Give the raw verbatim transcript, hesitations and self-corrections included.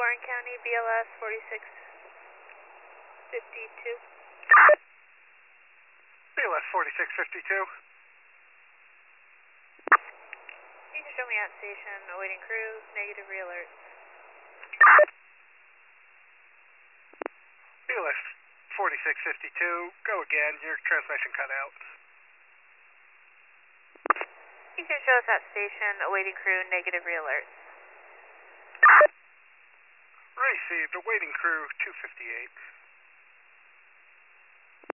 Warren County, B L S forty-six fifty-two. B L S forty-six fifty-two. You can show me at station, awaiting crew, negative re-alert. B L S forty-six fifty-two, go again, your transmission cut out. You can show us at station, awaiting crew, negative re-alert. Received, awaiting crew two fifty-eight.